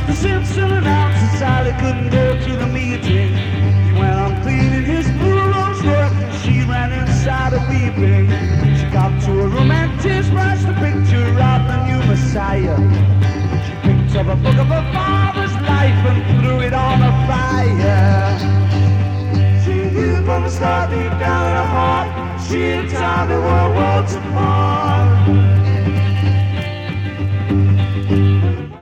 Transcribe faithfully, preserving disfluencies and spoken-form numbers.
the Simpson announced that Sally couldn't go to the meeting. He went on cleaning his blue rose work and she ran inside a weeping. She got to a romantic splash, the picture of the new Messiah. She picked up a book of her father's life and threw it on a fire. She knew from the start deep down in her heart she and Tommy were worlds apart.